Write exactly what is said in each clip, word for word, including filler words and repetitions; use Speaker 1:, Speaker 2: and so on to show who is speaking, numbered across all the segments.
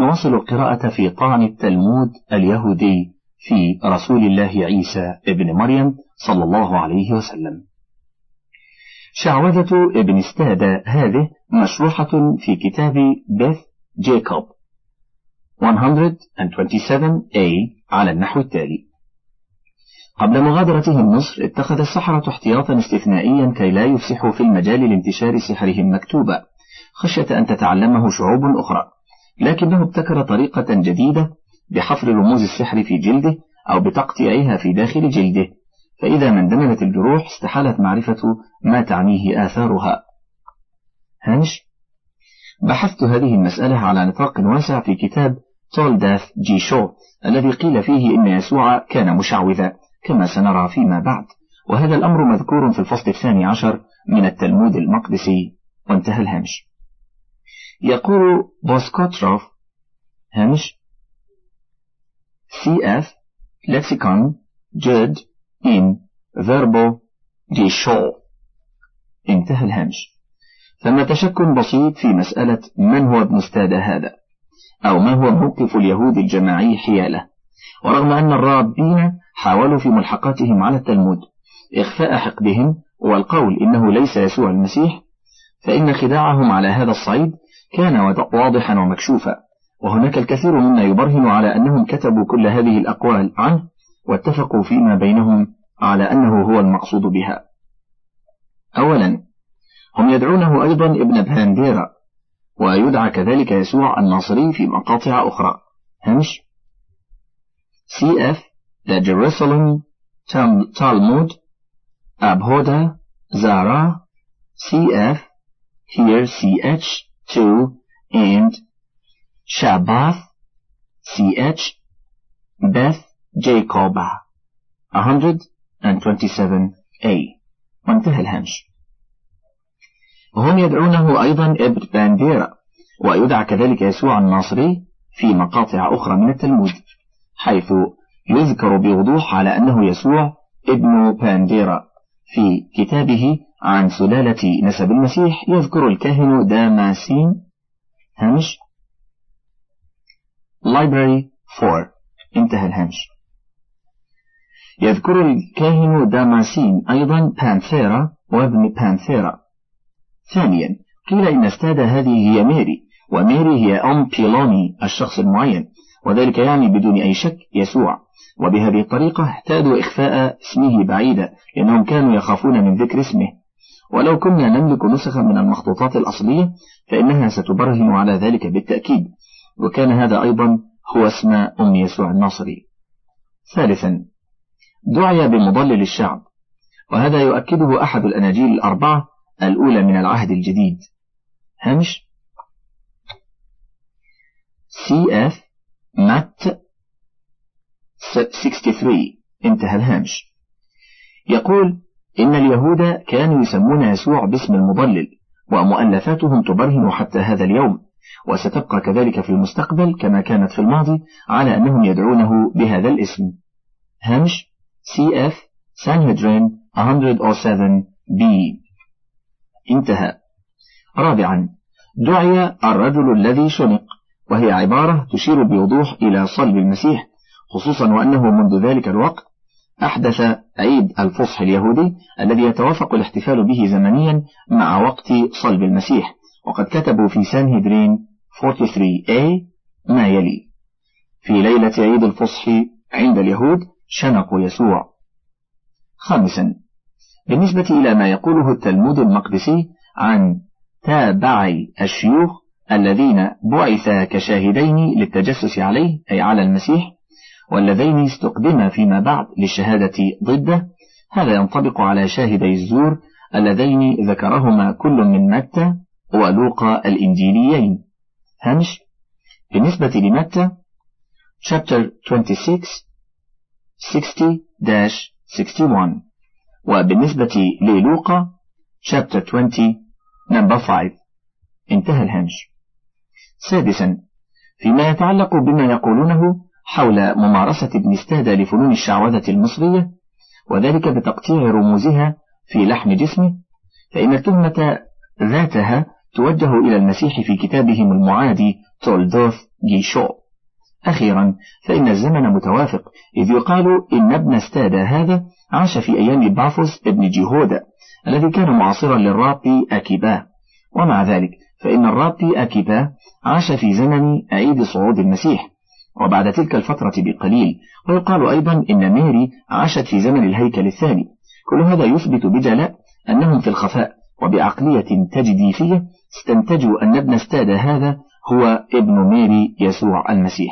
Speaker 1: ونواصل القراءة في طعن التلمود اليهودي في رسول الله عيسى ابن مريم صلى الله عليه وسلم. شعوذة ابن استادة هذه مشروحة في كتاب بيث جيكوب مئة وسبعة وعشرين إيه على النحو التالي: قبل مغادرتهم مصر اتخذ السحرة احتياطا استثنائيا كي لا يفسحوا في المجال لانتشار سحرهم مكتوبا خشية أن تتعلمه شعوب أخرى، لكنه ابتكر طريقة جديدة بحفر رموز السحر في جلده أو بتقطيعها في داخل جلده، فإذا ما اندمجت الجروح استحالت معرفة ما تعنيه آثارها. هامش: بحثت هذه المسألة على نطاق واسع في كتاب تولداث جي شو الذي قيل فيه إن يسوع كان مشعوذا كما سنرى فيما بعد، وهذا الأمر مذكور في الفصل الثاني عشر من التلمود المقدسي. وانتهى الهامش. يقول بوسكوتروف هامش سي اف لكسيكون جود إن فيربو دي شو. انتهى الهامش. ثمة شك بسيط في مسألة من هو ابن استادة هذا، أو ما هو موقف اليهود الجماعي حياله، ورغم أن الرابين حاولوا في ملحقاتهم على التلمود إخفاء حقدهم والقول إنه ليس يسوع المسيح، فإن خداعهم على هذا الصعيد كان واضحا ومكشوفا، وهناك الكثير مما يبرهن على أنهم كتبوا كل هذه الأقوال عنه واتفقوا فيما بينهم على أنه هو المقصود بها. أولا، هم يدعونه أيضا ابن بانديرا، ويدعى كذلك يسوع الناصري في مقاطع أخرى. همش سي اف The Jerusalem Talmud Abhoda Zara سي اف here سي اتش two and Shabbath سي اتش Beth Jacob مئة وسبعة وعشرين إيه. وانتهى الهامش. وهم يدعونه أيضا ابن بانديرا، ويدعى كذلك يسوع الناصري في مقاطع أخرى من التلمود، حيث يذكر بوضوح على أنه يسوع ابن بانديرا. في كتابه عن سلالة نسب المسيح يذكر الكاهن داماسين هامش Library four. انتهى الهامش. يذكر الكاهن داماسين أيضا بانثيرا وابن بانثيرا. ثانيا، قيل إن استاد هذه هي ميري، وميري هي أم بيلوني الشخص المعين، وذلك يعني بدون أي شك يسوع، وبهذه الطريقة احتادوا إخفاء اسمه بعيدا لأنهم كانوا يخافون من ذكر اسمه. ولو كنا نملك نسخا من المخطوطات الأصلية فإنها ستبرهن على ذلك بالتأكيد، وكان هذا أيضا هو اسم أم يسوع الناصري. ثالثا، دعي بمضلل الشعب، وهذا يؤكده أحد الأناجيل الأربعة الأولى من العهد الجديد. هامش سي اف مات ثلاثة وستين. انتهى الهامش. يقول إن اليهود كانوا يسمون يسوع باسم المضلل، ومؤلفاتهم تبرهن حتى هذا اليوم، وستبقى كذلك في المستقبل كما كانت في الماضي على أنهم يدعونه بهذا الاسم. هامش سي اف سانهدرين مئة وسبعة بي. انتهى. رابعا، دعي الرجل الذي شنق، وهي عبارة تشير بوضوح إلى صلب المسيح، خصوصا وأنه منذ ذلك الوقت أحدث عيد الفصح اليهودي الذي يتوافق الاحتفال به زمنيا مع وقت صلب المسيح، وقد كتبوا في سانهدرين ثلاثة وأربعين إيه ما يلي: في ليلة عيد الفصح عند اليهود شنقوا يسوع. خامسا، بالنسبة إلى ما يقوله التلمود المقدسي عن تابعي الشيوخ الذين بعثا كشاهدين للتجسس عليه أي على المسيح، واللذين استقدما فيما بعد للشهادة ضده، هذا ينطبق على شاهدي الزور اللذين ذكرهما كل من متى ولوقا الإنجيليين. هامش بالنسبة لمتى chapter twenty-six sixty sixty-one، وبالنسبة للوقا chapter twenty number five. انتهى الهامش. سادسا، فيما يتعلق بما يقولونه حول ممارسة ابن استادة لفنون الشعوذة المصرية، وذلك بتقطيع رموزها في لحم جسمه، فإن التهمة ذاتها توجه إلى المسيح في كتابهم المعادي تولدوث جيشو. أخيرا فإن الزمن متوافق، إذ يقال إن ابن ستادا هذا عاش في أيام باثوس ابن جيهودا الذي كان معاصرا للرابي أكيبا، ومع ذلك فإن الرابي أكيبا عاش في زمن عيد صعود المسيح وبعد تلك الفترة بقليل. ويقال أيضا إن ميري عاشت في زمن الهيكل الثاني. كل هذا يثبت بجلاء أنهم في الخفاء وبعقلية تجديفية استنتجوا أن ابن ستادا هذا هو ابن ميري يسوع المسيح.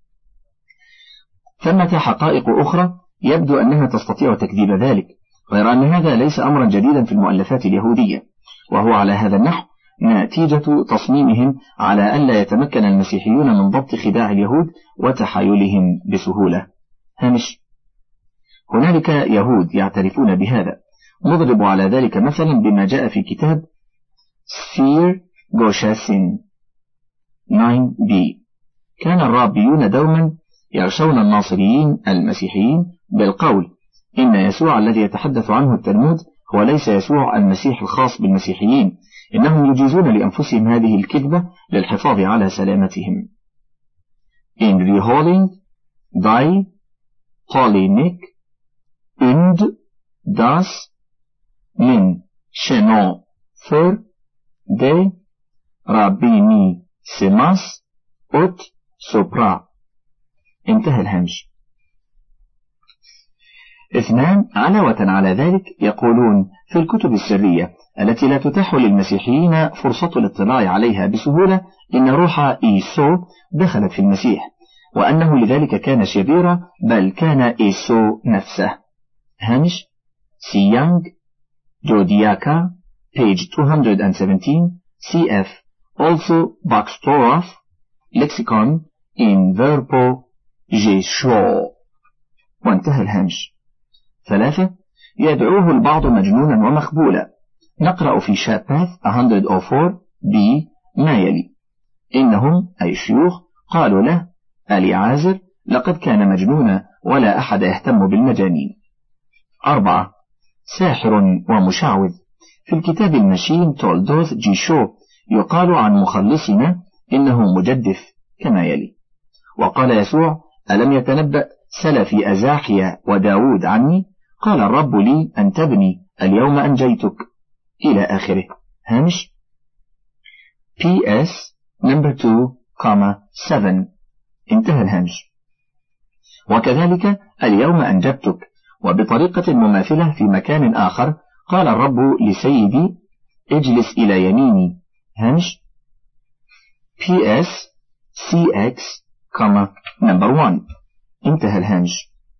Speaker 1: ثمة حقائق أخرى يبدو أنها تستطيع تكذيب ذلك، غير أن هذا ليس أمرا جديدا في المؤلفات اليهودية، وهو على هذا النحو نتيجة تصميمهم على ألا يتمكن المسيحيون من ضبط خداع اليهود وتحايلهم بسهولة. هامش: هنالك يهود يعترفون بهذا، نضرب على ذلك مثلا بما جاء في كتاب سفير جوشاسين تسعة بي. كان الرابيون دوما يغشون الناصريين المسيحيين بالقول إن يسوع الذي يتحدث عنه التلمود هو ليس يسوع المسيح الخاص بالمسيحيين، إنهم يجيزون لأنفسهم هذه الكذبة للحفاظ على سلامتهم. Inreholing die Polynic und das min Chenon für de Rabbini Simas ut Sopra. انتهى الهمش. اثنان علاوة على ذلك يقولون في الكتب السرية التي لا تتاح للمسيحيين فرصة الاطلاع عليها بسهولة إن روح إيسو دخلت في المسيح، وأنه لذلك كان شريرا، بل كان إيسو نفسه. هامش: سيانج جودياكا page two seventeen cf also Baxtorov lexicon in verbo جيشو. وانتهى الهامش. ثلاثة يدعوه البعض مجنونا ومخبولا. نقرأ في شاباث مئة وأربعة بي ما يلي: إنهم أي الشيوخ قالوا له اليعازر لقد كان مجنونا ولا أحد يهتم بالمجانين. أربعة ساحر ومشعوذ. في الكتاب المشين تولدوث جيشو يقال عن مخلصنا إنه مجدف كما يلي: وقال يسوع ألم يتنبأ سلفي أزاحيا وداود عني؟ قال الرب لي أن تبني اليوم أنجيتك، إلى آخره. هامش: بي إس number two, seven. انتهى الهامش. وكذلك اليوم أنجبتك. وبطريقة مماثلة في مكان آخر قال الرب لسيدي اجلس إلى يميني. هامش: بي إس سي إكس number one. انتهى الهامش.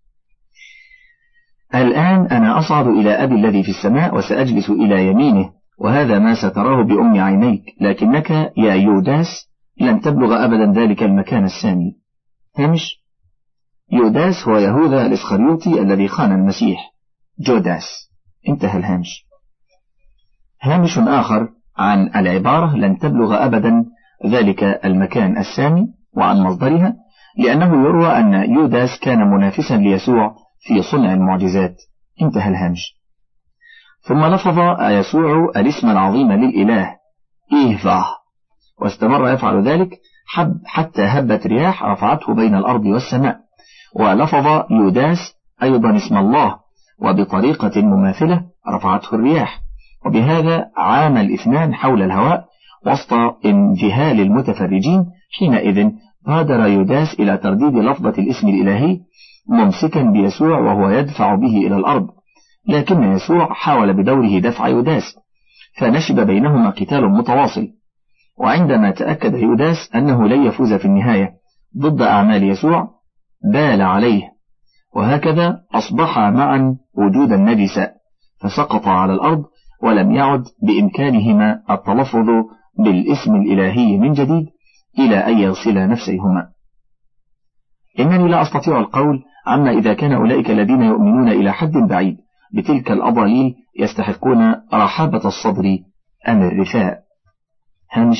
Speaker 1: الآن أنا أصعد إلى أبي الذي في السماء وسأجلس إلى يمينه، وهذا ما ستراه بأم عينيك، لكنك يا يوداس لن تبلغ أبدا ذلك المكان السامي. هامش: يوداس هو يهوذا الإسخريوطي الذي خان المسيح، جوداس. انتهى الهامش. هامش آخر عن العبارة لن تبلغ أبدا ذلك المكان السامي وعن مصدرها، لأنه يروى أن يوداس كان منافسا ليسوع في صنع المعجزات. انتهى الهامش. ثم لفظ يسوع الاسم العظيم للإله إيهفا، واستمر يفعل ذلك حب حتى هبت رياح رفعته بين الأرض والسماء. ولفظ يوداس أيضا اسم الله، وبطريقة مماثلة رفعته الرياح، وبهذا عام الاثنان حول الهواء وسط انذهال المتفرجين. حينئذ بادر يوداس إلى ترديد لفظة الاسم الإلهي ممسكا بيسوع وهو يدفع به إلى الأرض، لكن يسوع حاول بدوره دفع يوداس، فنشب بينهما قتال متواصل. وعندما تأكد يوداس أنه لن يفوز في النهاية ضد أعمال يسوع بال عليه، وهكذا أصبحا معا وجودا نجسا، فسقط على الأرض ولم يعد بإمكانهما التلفظ بالاسم الإلهي من جديد إلى أن يغسلا نفسيهما. إنني لا أستطيع القول عما إذا كان أولئك الذين يؤمنون إلى حد بعيد بتلك الأضاليل يستحقون رحابة الصدر أم الرثاء. هامش: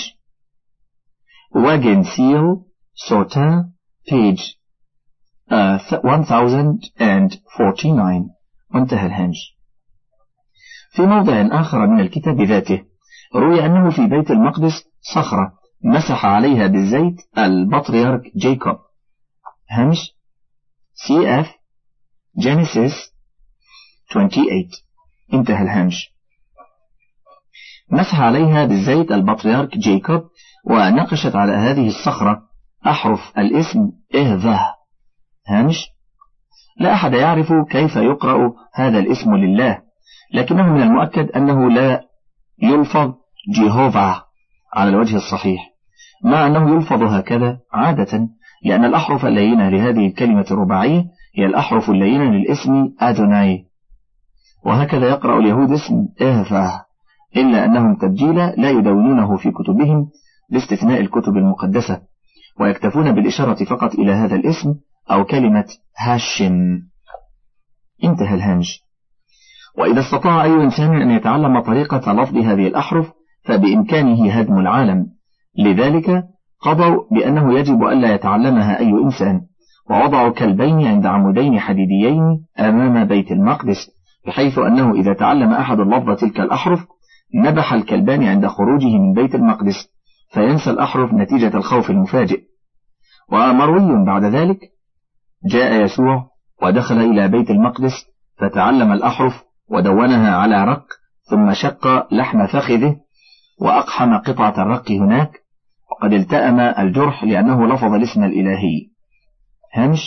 Speaker 1: واجن سيل سوتان page one thousand forty-nine. وانتهى الهامش. في موضع آخر من الكتاب ذاته روي أنه في بيت المقدس صخرة مسح عليها بالزيت البطريرك جايكوب. هامش سي اف جينيسيس ثمانية وعشرين. انتهى الهامش. مسح عليها بالزيت البطريرك جايكوب، ونقشت على هذه الصخرة أحرف الاسم إهذه. هامش لا أحد يعرف كيف يقرأ هذا الاسم لله، لكنه من المؤكد أنه لا يلفظ جيهوفا على الوجه الصحيح، مع أنه يلفظ هكذا عادة، لأن الأحرف اللينة لهذه الكلمة الرباعية هي الأحرف اللينة للاسم أدوناي، وهكذا يقرأ اليهود اسم إهفاه، إلا أنهم تبجيلا لا يدونونه في كتبهم لاستثناء الكتب المقدسة، ويكتفون بالإشارة فقط إلى هذا الاسم أو كلمة هاشم. انتهى الهامش. وإذا استطاع أي إنسان أن يتعلم طريقة لفظ هذه الأحرف فبإمكانه هدم العالم، لذلك قضوا بأنه يجب ألا يتعلمها أي إنسان، ووضعوا كلبين عند عمودين حديديين أمام بيت المقدس، بحيث أنه إذا تعلم أحد اللفظ تلك الأحرف نبح الكلبان عند خروجه من بيت المقدس، فينسى الأحرف نتيجة الخوف المفاجئ. ومروي بعد ذلك جاء يسوع ودخل إلى بيت المقدس فتعلم الأحرف ودونها على رق، ثم شق لحم فخذه وأقحم قطعة الرق هناك، وقد التأم الجرح لأنه لفظ الاسم الإلهي. هامش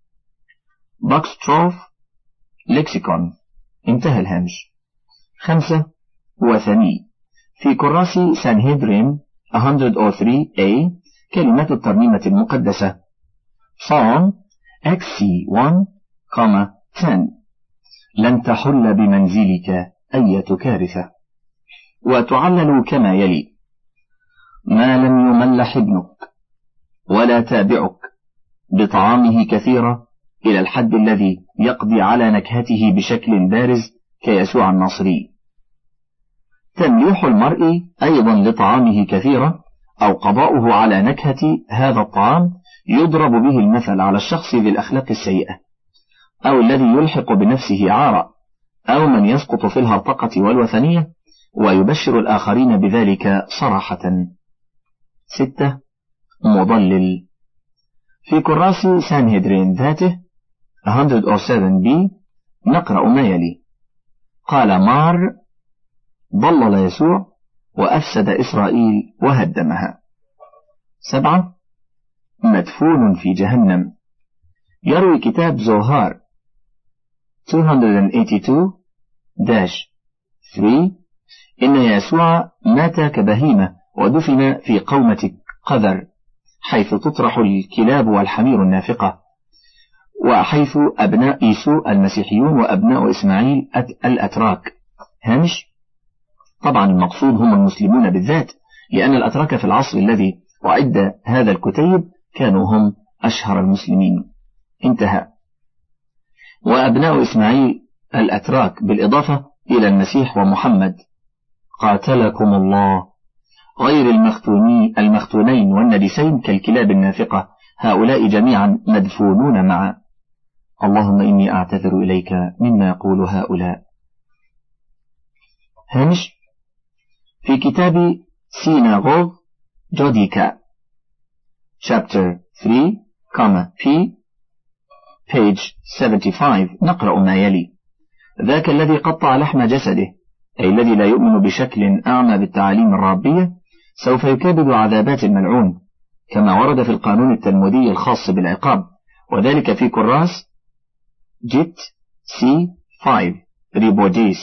Speaker 1: باكستروف لكسيكون. انتهى الهامش. خمسة وثني. في كراسي سانهيدرين مئة وثلاثة A كلمات الترنيمة المقدسة Psalm إكس سي واحد عشرة. لن تحل بمنزلك أية كارثة. وتعلل كما يلي: ما لم يملح ابنك ولا تابعك بطعامه كثيرة إلى الحد الذي يقضي على نكهته بشكل بارز كيسوع الناصري. تمليح المرء أيضا لطعامه كثيرة أو قضاؤه على نكهة هذا الطعام يضرب به المثل على الشخص ذي الأخلاق السيئة، أو الذي يلحق بنفسه عارا، أو من يسقط في الهرطقة والوثنية ويبشر الآخرين بذلك صراحة. ستة مضلل. في كراسي سانهيدرين ذاته مئة وسبعة B نقرأ ما يلي: قال مار: ضلل يسوع وأفسد إسرائيل وهدمها. سبعة مدفون في جهنم. يروي كتاب زوهار مئتين وثمانية وثمانين ثلاثة إن يسوع مات كبهيمة ودفن في قومة قذر، حيث تطرح الكلاب والحمير النافقة، وحيث أبناء إيسو المسيحيون وأبناء إسماعيل الأتراك. هامش طبعا المقصود هم المسلمون بالذات، لأن الأتراك في العصر الذي وعد هذا الكتيب كانوا هم أشهر المسلمين. انتهى. وأبناء إسماعيل الأتراك بالإضافة إلى المسيح ومحمد. قاتلكم الله. غير المختونين المختونين والنجسين كالكلاب النافقة، هؤلاء جميعا مدفونون معا. اللهم إني أعتذر إليك مما يقول هؤلاء. هامش في كتاب سيناغوغ جوديكا chapter ثلاثة P page خمسة وسبعين نقرأ ما يلي: ذاك الذي قطع لحم جسده، أي الذي لا يؤمن بشكل أعمى بالتعاليم الرابية، سوف يكابد عذابات الملعون، كما ورد في القانون التلمودي الخاص بالعقاب، وذلك في كراس جيت سي خمسة ريبوديس.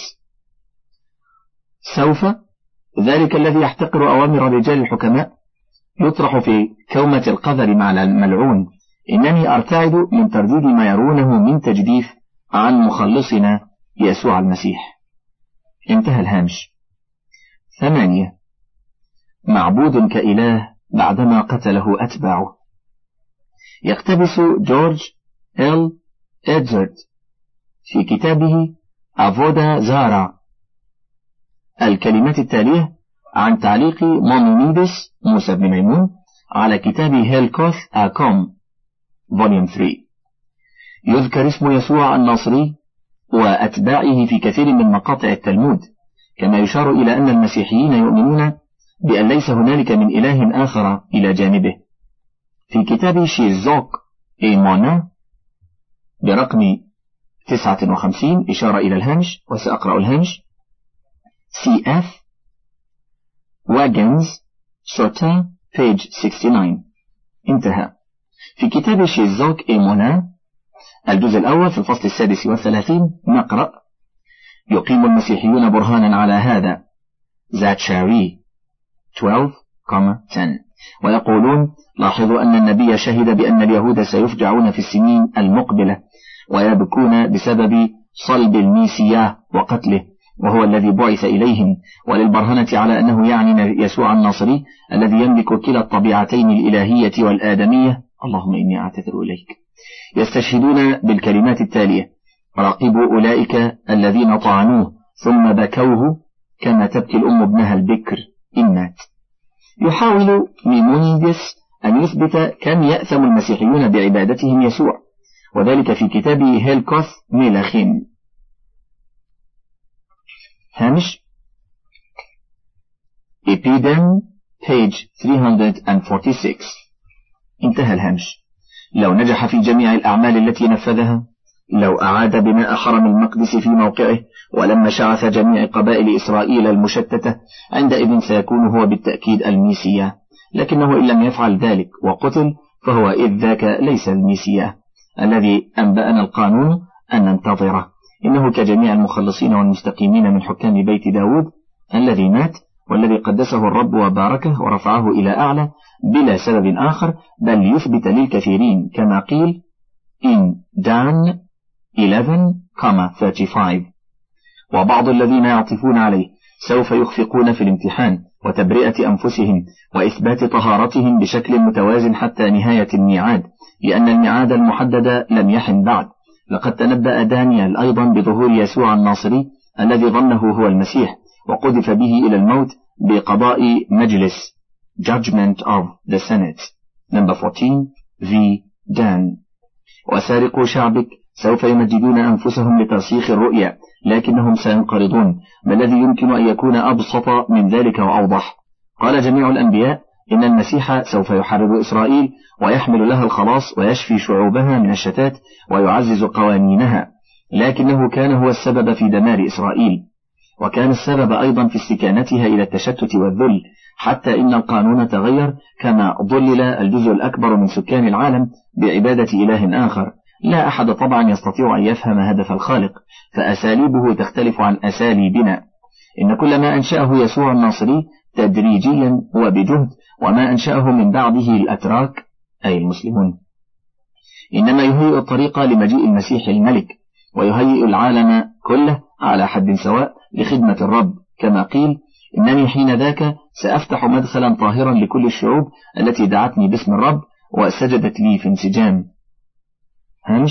Speaker 1: سوف ذلك الذي يحتقر أوامر رجال الحكماء يطرح في كومة القذر مع الملعون. إنني أرتعد من ترديد ما يرونه من تجديف عن مخلصنا يسوع المسيح. انتهى الهامش. ثمانية معبود كإله بعدما قتله أتباعه. يقتبس جورج إل إدزارد في كتابه أفودا زارا الكلمات التالية عن تعليق مونيميدس موسى بن ميمون على كتاب هيلكوث أكوم فوليوم ثلاثة. يذكر اسم يسوع الناصري وأتباعه في كثير من مقاطع التلمود، كما يشار إلى أن المسيحيين يؤمنون بأن ليس هنالك من إله آخر إلى جانبه. في كتاب شيزوك إيمونا برقم تسعة وخمسين إشارة إلى الهامش، وسأقرأ الهامش: سي إف واجنز سوتا page تسعة وستين. انتهى. في كتاب شيزوك إيمونا الجزء الأول في الفصل السادس والثلاثين نقرأ: يقيم المسيحيون برهانا على هذا زاتشاري اثنا عشر عشرة، ويقولون: لاحظوا أن النبي شهد بأن اليهود سيفجعون في السنين المقبلة ويبكون بسبب صلب الميسيا وقتله، وهو الذي بعث إليهم، وللبرهنة على أنه يعني يسوع الناصري الذي يملك كلا الطبيعتين الإلهية والآدمية. اللهم إني أعتذر إليك. يستشهدون بالكلمات التالية: راقبوا أولئك الذين طعنوه ثم بكوه كما تبكي الأم ابنها البكر إن مات. يحاول ميمونيدس أن يثبت كم يأثم المسيحيون بعبادتهم يسوع، وذلك في كتابه هيلكوث ميلاخيم. هامش: إبيدم page ثلاثمائة وستة وأربعين. انتهى الهامش. لو نجح في جميع الأعمال التي نفذها، لو أعاد بناء حرم المقدس في موقعه ولما شعث جميع قبائل إسرائيل المشتتة، عندئذ سيكون هو بالتأكيد الميسيا، لكنه إن لم يفعل ذلك وقتل فهو إذ ذاك ليس الميسيا الذي أنبأنا القانون أن ننتظره. إنه كجميع المخلصين والمستقيمين من حكام بيت داود الذي مات، والذي قدسه الرب وباركه ورفعه إلى أعلى بلا سبب آخر، بل يثبت للكثيرين كما قيل in Dan إحدى عشر خمسة وثلاثين. وبعض الذين يعطفون عليه سوف يخفقون في الامتحان وتبرئة أنفسهم وإثبات طهارتهم بشكل متوازن حتى نهاية الميعاد، لأن الميعاد المحدد لم يحن بعد. لقد تنبأ دانيال أيضا بظهور يسوع الناصري الذي ظنه هو المسيح، وقذف به إلى الموت بقضاء مجلس Judgment of the Senate number fourteen في دان. وسارقو شعبك سوف يمجدون أنفسهم لترسيخ الرؤيا، لكنهم سينقرضون، ما الذي يمكن أن يكون أبسط من ذلك وأوضح؟ قال جميع الأنبياء إن المسيح سوف يحرر إسرائيل ويحمل لها الخلاص ويشفي شعوبها من الشتات ويعزز قوانينها، لكنه كان هو السبب في دمار إسرائيل، وكان السبب أيضا في استكانتها إلى التشتت والذل، حتى إن القانون تغير كما ضلل الجزء الأكبر من سكان العالم بعبادة إله آخر. لا أحد طبعا يستطيع أن يفهم هدف الخالق، فأساليبه تختلف عن أساليبنا. إن كل ما أنشأه يسوع الناصري تدريجيا وبجهد، وما أنشأه من بعده الأتراك أي المسلمون، إنما يهيئ الطريق لمجيء المسيح الملك، ويهيئ العالم كله على حد سواء لخدمة الرب، كما قيل: إنني حين ذاك سأفتح مدخلا طاهرا لكل الشعوب التي دعتني باسم الرب وسجدت لي في انسجام. هامش: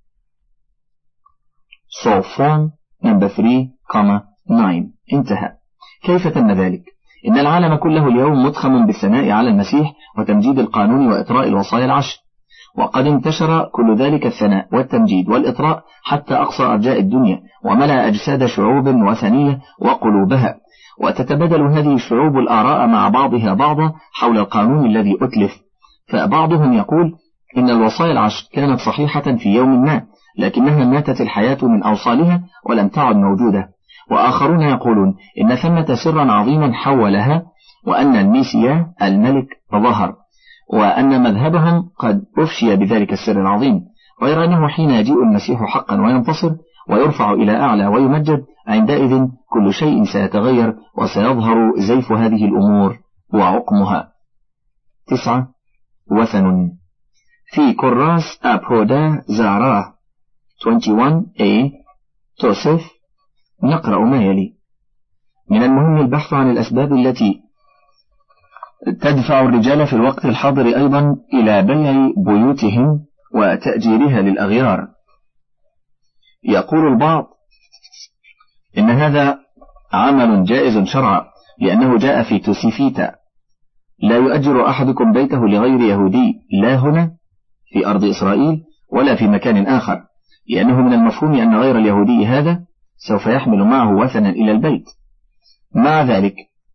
Speaker 1: صوفون نمبر ثلاثة تسعة. انتهى. كيف تم ذلك؟ إن العالم كله اليوم متخم بالثناء على المسيح وتمجيد القانون وإطراء الوصايا العشر، وقد انتشر كل ذلك الثناء والتمجيد والإطراء حتى أقصى أرجاء الدنيا، وملأ أجساد شعوب وثنية وقلوبها، وتتبادل هذه الشعوب الآراء مع بعضها بعضا حول القانون الذي أتلف. فبعضهم يقول إن الوصايا العشر كانت صحيحة في يوم ما، لكنها ماتت الحياة من أوصالها ولم تعد موجودة. وآخرون يقولون إن ثمة سرا عظيما حولها، وأن الميسيا الملك ظهر، وأن مذهبهم قد أفشي بذلك السر العظيم، غير أنه حين يجيء المسيح حقا وينتصر ويرفع إلى أعلى ويمجد، عندئذ كل شيء سيتغير وسيظهر زيف هذه الأمور وعقمها. تسعة. وثن في كراس أبرودا زاراه واحد وعشرين A توصف. نقرأ ما يلي: من المهم البحث عن الأسباب التي تدفع الرجال في الوقت الحاضر أيضا إلى بيع بيوتهم وتأجيرها للأغيار. يقول البعض إن هذا عمل جائز شرعا، لأنه جاء في توسيفيتا: لا يؤجر أحدكم بيته لغير يهودي، لا هنا في أرض إسرائيل ولا في مكان آخر، لأنه من المفهوم أن غير اليهودي هذا سوف يحمل معه وثنا إلى البيت. مع ذلك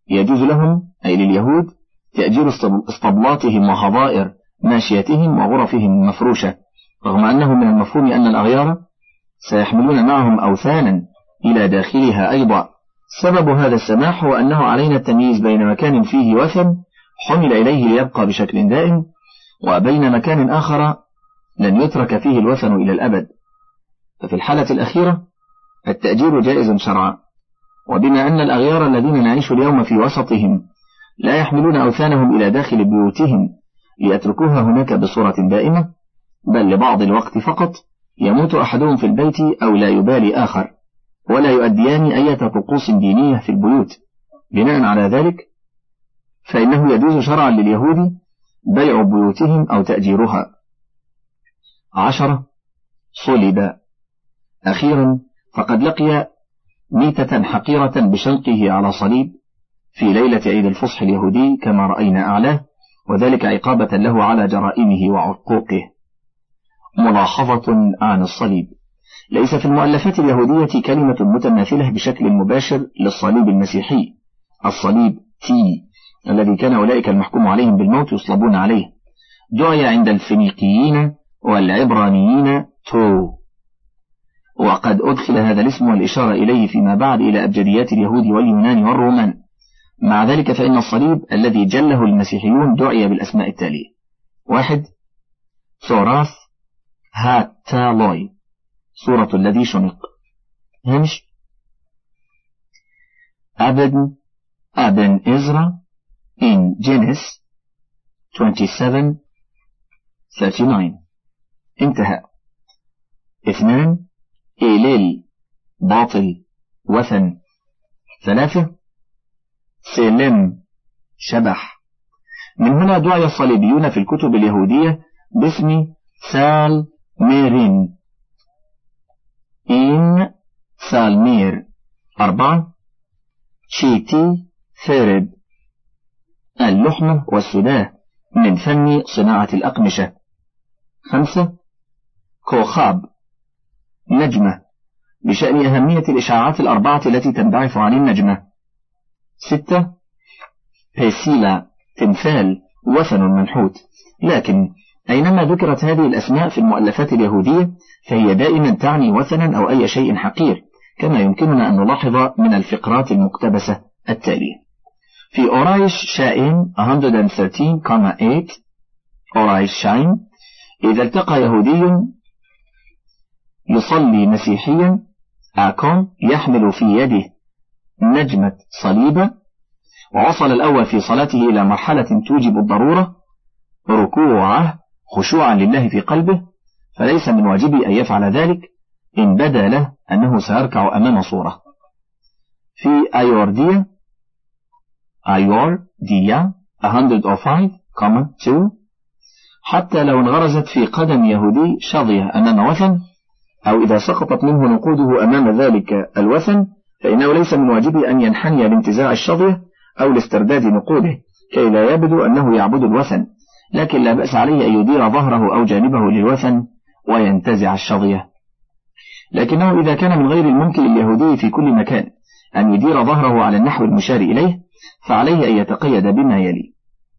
Speaker 1: يجوز لهم أي لليهود تأجير اسطبلاتهم وحظائر ماشيتهم وغرفهم المفروشة، رغم أنه من المفهوم أن الأغيار سيحملون معهم أوثانا إلى داخلها أيضا. سبب هذا السماح هو أنه علينا التمييز بين مكان فيه وثن حمل إليه ليبقى بشكل دائم، وبين مكان آخر لن يترك فيه الوثن إلى الأبد. ففي الحالة الأخيرة التأجير جائز شرعا، وبما أن الأغيار الذين نعيش اليوم في وسطهم لا يحملون أوثانهم إلى داخل بيوتهم ليتركوها هناك بصورة دائمة، بل لبعض الوقت فقط، يموت أحدهم في البيت أو لا يبالي آخر، ولا يؤديان أي طقوس دينية في البيوت. بناء على ذلك فإنه يجوز شرعا لليهود بيع بيوتهم أو تأجيرها. عشرة. صلب. أخيرا فقد لقي ميتة حقيرة بشنقه على صليب في ليلة عيد الفصح اليهودي كما رأينا أعلاه، وذلك عقابة له على جرائمه وعقوقه. ملاحظة عن الصليب: ليس في المؤلفات اليهودية كلمة متماثلة بشكل مباشر للصليب المسيحي، الصليب تي الذي كان أولئك المحكوم عليهم بالموت يصلبون عليه، دعي عند الفينيقيين والعبرانيين تو، وقد أدخل هذا الاسم والإشارة إليه فيما بعد إلى أبجديات اليهود واليونان والرومان. مع ذلك فإن الصليب الذي جله المسيحيون دعي بالأسماء التالية: واحد. ثوراث هاتالوي، صورة الذي شنق. هنش أبن أبن إزرا in Genesis twenty-seven thirty-nine. انتهى. اثنان. إيليل، باطل، وثن. ثلاثة. سيلم، شبح. من هنا دعي الصليبيون في الكتب اليهودية باسم سال ميرين إن سالمير. أربعة. شيتي ثيرب، اللحمة والسداه من فن صناعة الأقمشة. خمسة. كوخاب، نجمة، بشأن أهمية الإشعاعات الأربعة التي تنبعث عن النجمة. ستة. بيسيلا، تمثال، وثن منحوت. لكن أينما ذكرت هذه الأسماء في المؤلفات اليهودية فهي دائما تعني وثنا أو أي شيء حقير، كما يمكننا أن نلاحظ من الفقرات المقتبسة التالية. في أورايش شائن مئة وثلاثة عشر ثمانية أورايش شاين: إذا التقى يهودي يصلي مسيحيا أكون يحمل في يده نجمة صليبة، ووصل الأول في صلاته إلى مرحلة توجب الضرورة ركوعه خشوعا لله في قلبه، فليس من واجبه أن يفعل ذلك إن بدا له أنه سيركع أمام صورة. في أيوردية أيوردية مئة وخمسة اثنين حتى لو انغرزت في قدم يهودي شظية أمام وثن، أو إذا سقطت منه نقوده أمام ذلك الوثن، فإنه ليس من واجبه أن ينحني لانتزاع الشظية أو لاسترداد نقوده كي لا يبدو أنه يعبد الوثن، لكن لا بأس عليه أن يدير ظهره أو جانبه للوثن وينتزع الشظية. لكنه إذا كان من غير الممكن لليهودي في كل مكان أن يدير ظهره على النحو المشار إليه، فعليه أن يتقيد بما يلي: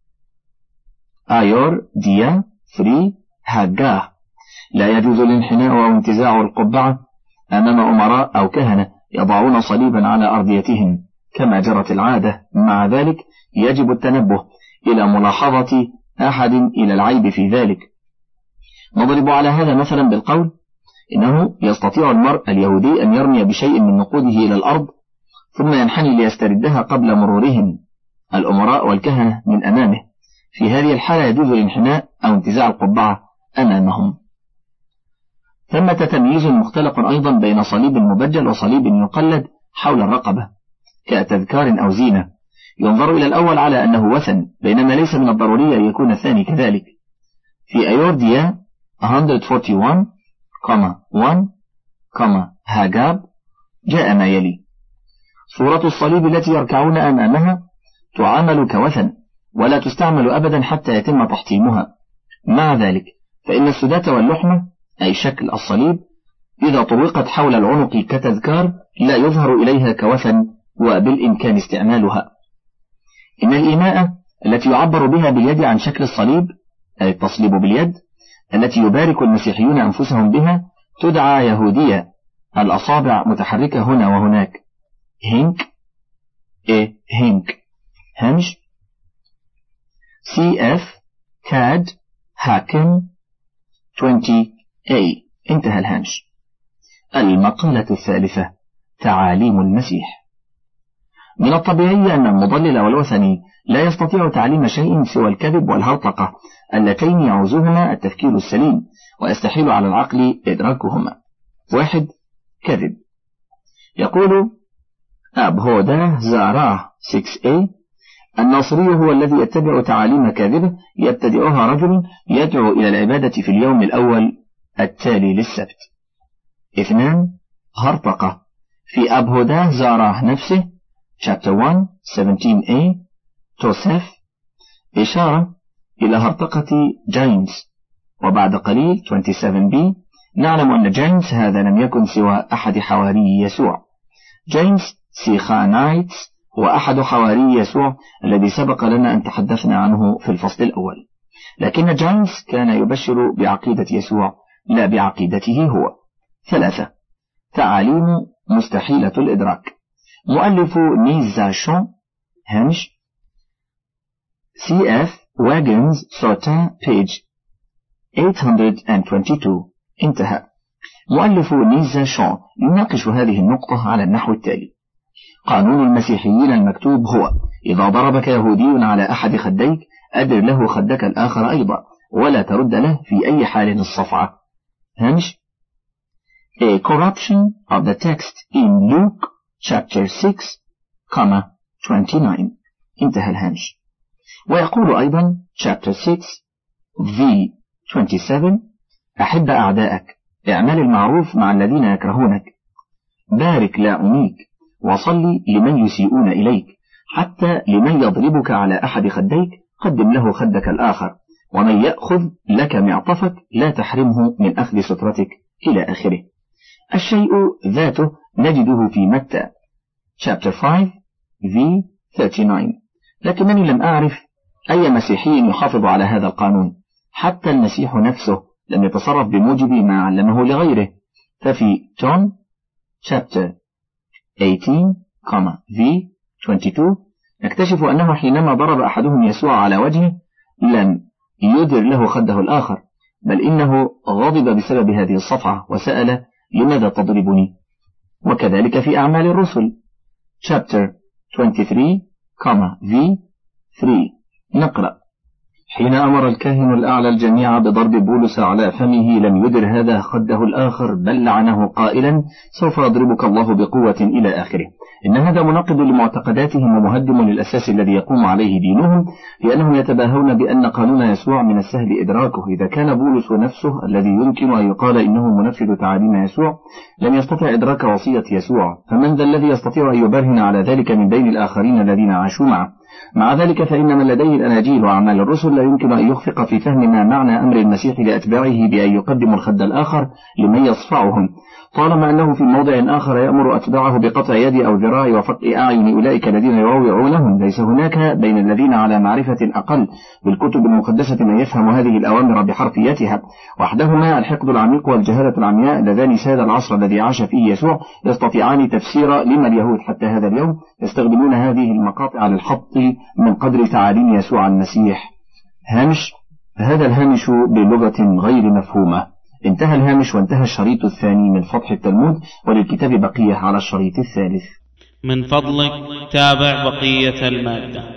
Speaker 1: آيور ديا فري هاجاه، لا يجوز الانحناء أو انتزاع القبعة أمام أمراء أو كهنة يضعون صليبا على أرضيتهم كما جرت العادة. مع ذلك يجب التنبه إلى ملاحظة أحد إلى العيب في ذلك. نضرب على هذا مثلا بالقول إنه يستطيع المرء اليهودي أن يرمي بشيء من نقوده إلى الأرض ثم ينحني ليستردها قبل مرورهم الأمراء والكهنة من أمامه. في هذه الحالة يجوز الانحناء أو انتزاع القبعة أمامهم. ثمة تمييز مختلق أيضا بين صليب مبجل وصليب يقلد حول الرقبة كتذكار أو زينة. ينظر إلى الأول على أنه وثن، بينما ليس من الضروري أن يكون الثاني كذلك. في أيورديا مئة وأربعة وأربعين واحد هاجاب جاء ما يلي: صورة الصليب التي يركعون أمامها تعامل كوثن ولا تستعمل أبدا حتى يتم تحطيمها. مع ذلك فإن السداة واللحمة أي شكل الصليب إذا طرقت حول العنق كتذكار لا يظهر إليها كوثن وبالإمكان استعمالها. إن الإيماء التي يعبر بها باليد عن شكل الصليب، أي التصليب باليد، التي يبارك المسيحيون أنفسهم بها، تدعى يهودية. الأصابع متحركة هنا وهناك. هينك إيه هينك هنج. سي اف كاد هاكن عشرين اي انتهى الهنج. المقالة الثالثة: تعاليم المسيح. من الطبيعي أن المضلل والوثني لا يستطيع تعليم شيء سوى الكذب والهرطقة اللتين يعوزهما التفكير السليم ويستحيل على العقل إدراكهما. واحد: كذب. يقول أبهودا زاراه ستة إيه: الناصري هو الذي يتبع تعاليم كاذبة يبتدئها رجل يدعو إلى العبادة في اليوم الأول التالي للسبت. اثنان: هرطقة. في أبهودا زاراه نفسه chapter واحد سبعتاشر إيه توسف إشارة إلى هرطقة جيمس. وبعد قليل سبعة وعشرين بي نعلم أن جيمس هذا لم يكن سوى أحد حواري يسوع. جيمس سيخانايتس هو أحد حواري يسوع الذي سبق لنا أن تحدثنا عنه في الفصل الأول، لكن جيمس كان يبشر بعقيدة يسوع لا بعقيدته هو. ثلاثة: تعاليم مستحيلة الإدراك. مؤلف نيزا شون هنج سي اف واجنز سوتان بيج ثمانمائة واثنين وعشرين انتهى. مؤلف نيزا شون يناقش هذه النقطة على النحو التالي: قانون المسيحيين المكتوب هو: إذا ضربك يهودي على أحد خديك أدر له خدك الآخر أيضا ولا ترد له في أي حال الصفعة. هنج A corruption of the text in Luke chapter six, twenty-nine انتهى الهنج. ويقول أيضا chapter six v twenty-seven: أحب أعداءك، اعمل المعروف مع الذين يكرهونك، بارك لا أميك، وصلي لمن يسيئون إليك، حتى لمن يضربك على أحد خديك قدم له خدك الآخر، ومن يأخذ لك معطفك لا تحرمه من أخذ سترتك، إلى آخره. الشيء ذاته نجده في متى chapter five v thirty-nine، لكنني لم أعرف أي مسيحي يحافظ على هذا القانون. حتى المسيح نفسه لم يتصرف بموجب ما علمه لغيره. ففي جون chapter eighteen v twenty-two نكتشف أنه حينما ضرب أحدهم يسوع على وجهه لم يدر له خده الآخر، بل إنه غضب بسبب هذه الصفعة وسأل: لماذا تضربني؟ وكذلك في أعمال الرسل chapter twenty-three v three نقرأ: حين أمر الكاهن الأعلى الجميع بضرب بولس على فمه لم يدر هذا خده الآخر، بل لعنه قائلا: سوف يضربك الله بقوة، إلى آخره. إن هذا مناقض لمعتقداتهم ومهدم للأساس الذي يقوم عليه دينهم، لأنهم يتباهون بأن قانون يسوع من السهل إدراكه. إذا كان بولس نفسه الذي يمكن أن يقال إنه منفذ تعاليم يسوع لم يستطع إدراك وصية يسوع، فمن ذا الذي يستطيع أن يبرهن على ذلك من بين الآخرين الذين عاشوا معه؟ مع ذلك فإن من لديه الأناجيل وأعمال الرسل لا يمكن أن يخفق في فهم ما معنى أمر المسيح لأتباعه بأن يقدم الخد الآخر لمن يصفعهم، طالما أنه في موضع آخر يأمر أتباعه بقطع يد أو ذراع وفق أعين أولئك الذين يروعونهم. ليس هناك بين الذين على معرفة أقل بالكتب المقدسة من يفهم هذه الأوامر بحرفيتها. وحدهما الحقد العميق والجهالة العمياء اللذان ساد العصر الذي عاش فيه يسوع يستطيعان تفسير لما اليهود حتى هذا اليوم يستخدمون هذه المقاطع للحط من قدر تعاليم يسوع المسيح. هامش: هذا الهامش بلغة غير مفهومة. انتهى الهامش وانتهى الشريط الثاني من فتح التلمود، وللكتاب بقية على الشريط الثالث.
Speaker 2: من فضلك تابع بقية المادة.